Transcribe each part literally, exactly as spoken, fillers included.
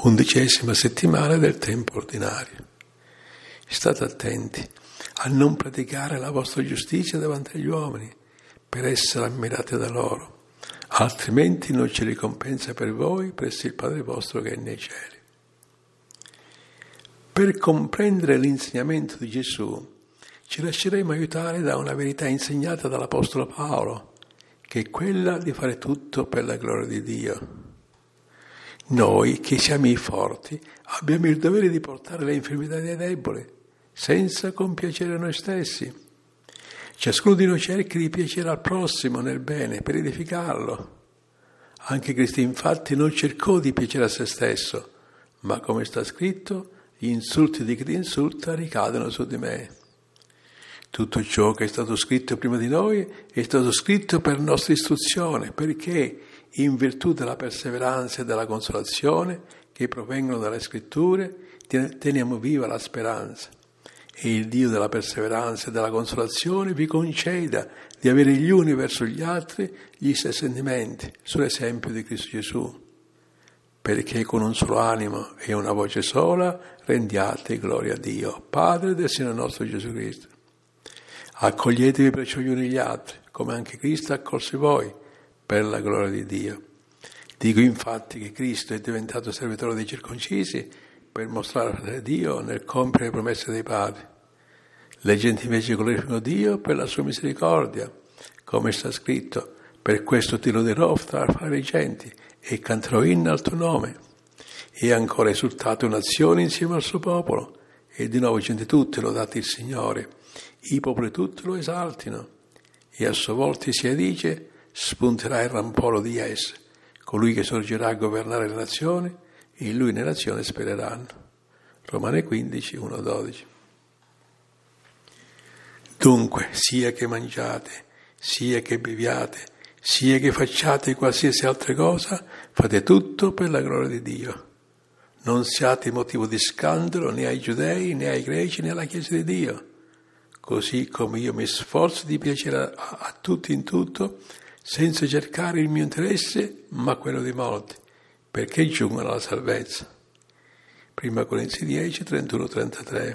Undicesima settimana del tempo ordinario. State attenti a non praticare la vostra giustizia davanti agli uomini, per essere ammirati da loro, altrimenti non c'è ricompensa per voi presso il Padre vostro che è nei cieli. Per comprendere l'insegnamento di Gesù, ci lasceremo aiutare da una verità insegnata dall'Apostolo Paolo, che è quella di fare tutto per la gloria di Dio. Noi, che siamo i forti, abbiamo il dovere di portare le infermità dei deboli, senza compiacere noi stessi. Ciascuno di noi cerchi di piacere al prossimo nel bene, per edificarlo. Anche Cristo, infatti, non cercò di piacere a se stesso, ma, come sta scritto, gli insulti di chi ti insulta ricadono su di me. Tutto ciò che è stato scritto prima di noi è stato scritto per nostra istruzione, perché in virtù della perseveranza e della consolazione che provengono dalle scritture teniamo viva la speranza. E il Dio della perseveranza e della consolazione vi conceda di avere gli uni verso gli altri gli stessi sentimenti, sull'esempio di Cristo Gesù, perché con un solo animo e una voce sola rendiate gloria a Dio, Padre del Signore nostro Gesù Cristo. Accoglietevi perciò gli uni gli altri, come anche Cristo ha accolse voi, per la gloria di Dio. Dico infatti che Cristo è diventato servitore dei circoncisi per mostrare a Dio nel compiere le promesse dei padri. Le genti invece glorificano Dio per la sua misericordia, come sta scritto: per questo ti loderò fra le genti e canterò inni al tuo nome. E ancora esultate un'azione insieme al suo popolo, e di nuovo gente tutte lodate il Signore, i popoli tutti lo esaltino, e a sua volta si dice: spunterà il rampolo di esse, colui che sorgerà a governare le nazioni, e in lui le nazioni spereranno. Romani quindici, uno dodici. Dunque, sia che mangiate, sia che beviate, sia che facciate qualsiasi altra cosa, fate tutto per la gloria di Dio. Non siate motivo di scandalo né ai giudei, né ai greci, né alla Chiesa di Dio. Così come io mi sforzo di piacere a, a tutti in tutto, senza cercare il mio interesse, ma quello di molti, perché giungono alla salvezza. Prima Corinzi dieci, trentuno trentatré.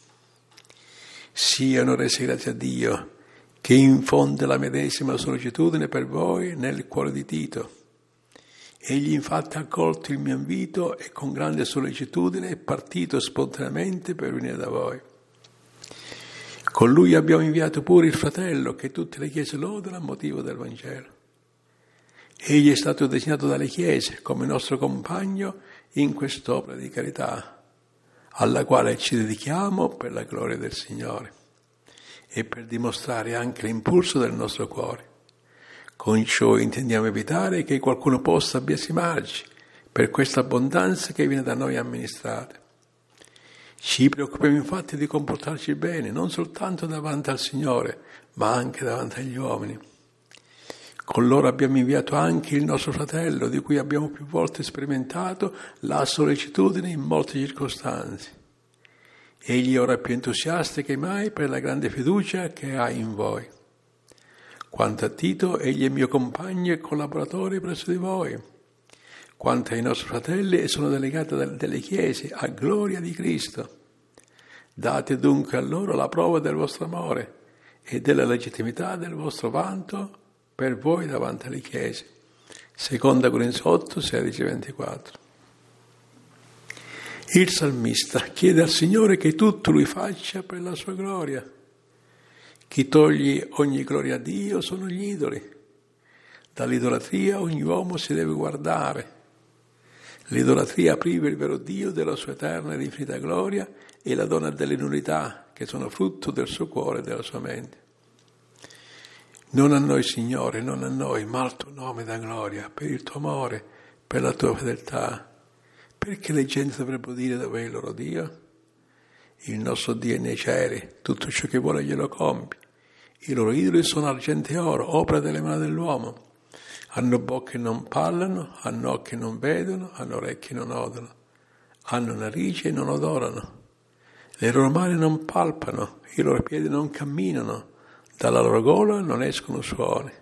Siano resi grazie a Dio, che infonde la medesima sollecitudine per voi nel cuore di Tito. Egli infatti ha accolto il mio invito e con grande sollecitudine è partito spontaneamente per venire da voi. Con lui abbiamo inviato pure il fratello, che tutte le chiese lodano a motivo del Vangelo. Egli è stato designato dalle chiese come nostro compagno in quest'opera di carità, alla quale ci dedichiamo per la gloria del Signore e per dimostrare anche l'impulso del nostro cuore. Con ciò intendiamo evitare che qualcuno possa biasimarci per questa abbondanza che viene da noi amministrata. Ci preoccupiamo infatti di comportarci bene, non soltanto davanti al Signore, ma anche davanti agli uomini. Con loro abbiamo inviato anche il nostro fratello, di cui abbiamo più volte sperimentato la sollecitudine in molte circostanze. Egli ora è più entusiasta che mai per la grande fiducia che ha in voi. Quanto a Tito, egli è mio compagno e collaboratore presso di voi. Quanto ai nostri fratelli, sono delegati delle chiese a gloria di Cristo. Date dunque a loro la prova del vostro amore e della legittimità del vostro vanto per voi davanti alle chiese. Seconda Corinzi otto, sedici ventiquattro. Il salmista chiede al Signore che tutto lui faccia per la sua gloria. Chi toglie ogni gloria a Dio sono gli idoli. Dall'idolatria ogni uomo si deve guardare. L'idolatria priva il vero Dio della sua eterna ed infinita gloria e la dona delle nullità che sono frutto del suo cuore e della sua mente. Non a noi, Signore, non a noi, ma al tuo nome da gloria, per il tuo amore, per la tua fedeltà. Perché le genti dovrebbero dire dove è il loro Dio? Il nostro Dio è nei cieli, tutto ciò che vuole glielo compie. I loro idoli sono argento e oro, opera delle mani dell'uomo. Hanno bocche e non parlano, hanno occhi e non vedono, hanno orecchie e non odono, hanno narici e non odorano. Le loro mani non palpano, i loro piedi non camminano, dalla loro gola non escono suoni.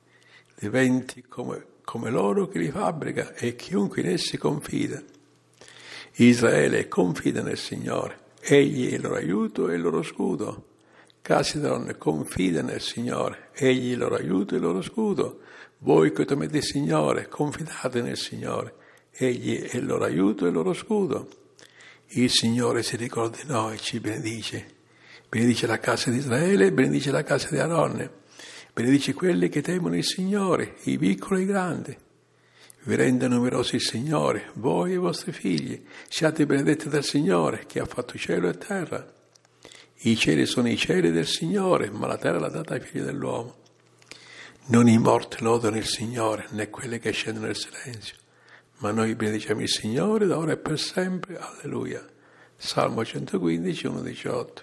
Diventi come, come loro che li fabbrica e chiunque in essi confida. Israele confida nel Signore, Egli è il loro aiuto e il loro scudo. Case di donne, confida nel Signore, Egli è il loro aiuto e il loro scudo. Voi che temete il Signore, confidate nel Signore, Egli è il loro aiuto e il loro scudo. Il Signore si ricorda di noi e ci benedice. Benedice la casa di Israele, benedice la casa di Aronne. Benedice quelli che temono il Signore, i piccoli e i grandi. Vi renda numerosi il Signore, voi e i vostri figli. Siate benedetti dal Signore, che ha fatto cielo e terra. I cieli sono i cieli del Signore, ma la terra l'ha data ai figli dell'uomo. Non i morti lodano il Signore, né quelli che scendono nel silenzio. Ma noi benediciamo il Signore da ora e per sempre. Alleluia. Salmo centoquindici, uno diciotto.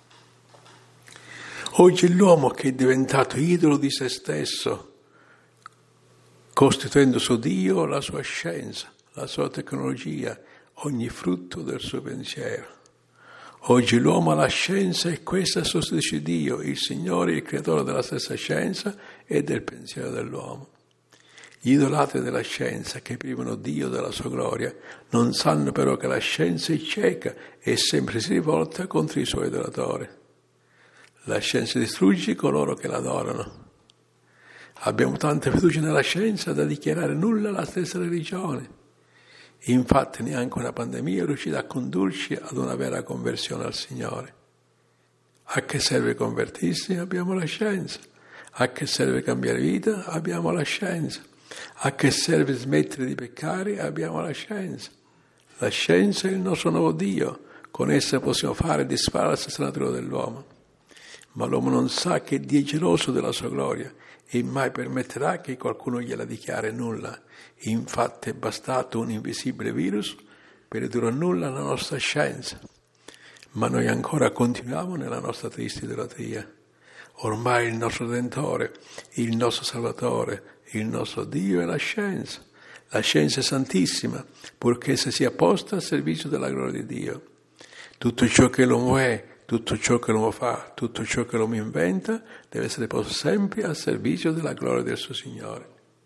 Oggi l'uomo che è diventato idolo di se stesso, costituendo su Dio la sua scienza, la sua tecnologia, ogni frutto del suo pensiero. Oggi l'uomo ha la scienza e questa sostituisce Dio, il Signore, il creatore della stessa scienza e del pensiero dell'uomo. Gli idolatri della scienza, che privano Dio della sua gloria, non sanno però che la scienza è cieca e sempre si rivolta contro i suoi adoratori. La scienza distrugge coloro che l'adorano. Abbiamo tanta fiducia nella scienza da dichiarare nulla alla stessa religione. Infatti neanche una pandemia è riuscita a condurci ad una vera conversione al Signore. A che serve convertirsi? Abbiamo la scienza. A che serve cambiare vita? Abbiamo la scienza. A che serve smettere di peccare? Abbiamo la scienza. La scienza è il nostro nuovo Dio. Con essa possiamo fare e disfare la stessa natura dell'uomo. Ma l'uomo non sa che Dio è geloso della sua gloria e mai permetterà che qualcuno gliela dichiari nulla. Infatti è bastato un invisibile virus per ridurre a nulla la nostra scienza. Ma noi ancora continuiamo nella nostra triste idolatria. Ormai il nostro Redentore, il nostro Salvatore, il nostro Dio è la scienza. La scienza è santissima, purché essa sia posta al servizio della gloria di Dio. Tutto ciò che l'uomo è, tutto ciò che l'uomo fa, tutto ciò che l'uomo inventa, deve essere posto sempre al servizio della gloria del suo Signore.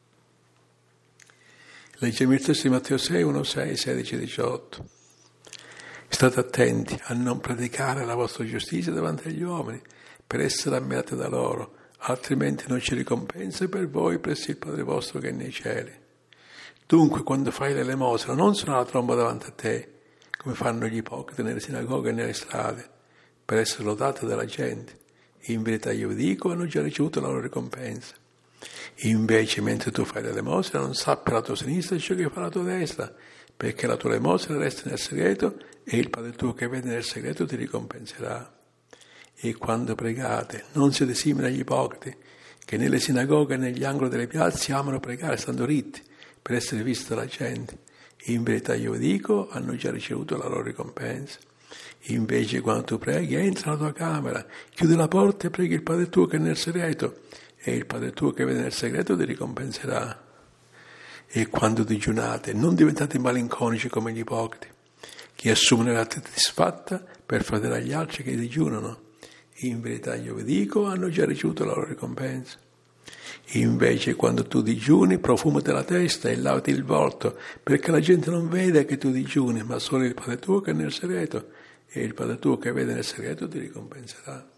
Leggiamo il testo di Matteo sei, uno, sei, sedici, diciotto. State attenti a non predicare la vostra giustizia davanti agli uomini, per essere ammirati da loro, altrimenti non ci ricompensa per voi presso il Padre vostro che è nei cieli. Dunque, quando fai l'elemosina, non suona la tromba davanti a te, come fanno gli ipocriti nelle sinagoghe e nelle strade, per essere lodati dalla gente. In verità io vi dico, hanno già ricevuto la loro ricompensa. Invece, mentre tu fai l'elemosina, non sappia la tua sinistra ciò che fa la tua destra, perché la tua elemosina resta nel segreto e il Padre tuo che vede nel segreto ti ricompenserà. E quando pregate, non siete simili agli ipocriti, che nelle sinagoghe e negli angoli delle piazze amano pregare stando ritti, per essere visti dalla gente. In verità io vi dico, hanno già ricevuto la loro ricompensa. Invece quando tu preghi, entra nella tua camera, chiudi la porta e preghi il Padre tuo che è nel segreto, e il Padre tuo che vede nel segreto ti ricompenserà. E quando digiunate, non diventate malinconici come gli ipocriti, che assumono la testa disfatta per far vedere agli altri che digiunano. In verità io vi dico, hanno già ricevuto la loro ricompensa. Invece quando tu digiuni, profumati la testa e lavati il volto, perché la gente non vede che tu digiuni, ma solo il Padre tuo che è nel segreto, e il Padre tuo che vede nel segreto ti ricompenserà.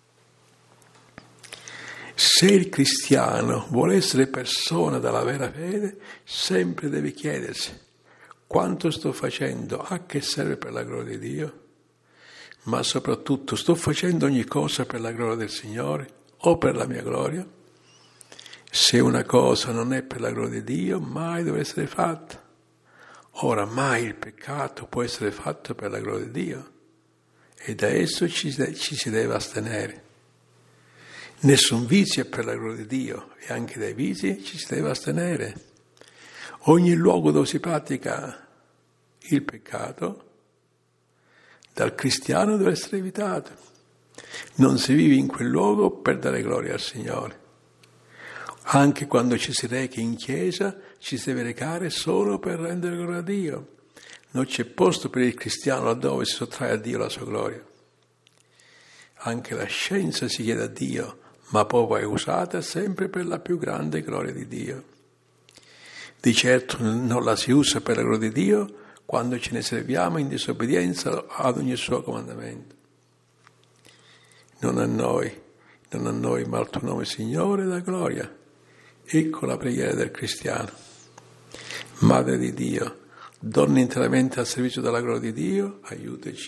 Se il cristiano vuole essere persona della vera fede, sempre deve chiedersi: quanto sto facendo? A che serve per la gloria di Dio? Ma soprattutto, sto facendo ogni cosa per la gloria del Signore o per la mia gloria? Se una cosa non è per la gloria di Dio, mai deve essere fatta. Ora, mai il peccato può essere fatto per la gloria di Dio, e da esso ci, ci si deve astenere. Nessun vizio è per la gloria di Dio, e anche dai vizi ci si deve astenere. Ogni luogo dove si pratica il peccato, dal cristiano deve essere evitato. Non si vive in quel luogo per dare gloria al Signore. Anche quando ci si reca in chiesa, ci si deve recare solo per rendere gloria a Dio. Non c'è posto per il cristiano laddove si sottrae a Dio la sua gloria. Anche la scienza si chiede a Dio, ma poi è usata sempre per la più grande gloria di Dio. Di certo non la si usa per la gloria di Dio quando ce ne serviamo in disobbedienza ad ogni suo comandamento. Non a noi, non a noi, ma al tuo nome, Signore, la gloria. Ecco la preghiera del cristiano. Madre di Dio, donna interamente al servizio della gloria di Dio, aiutaci.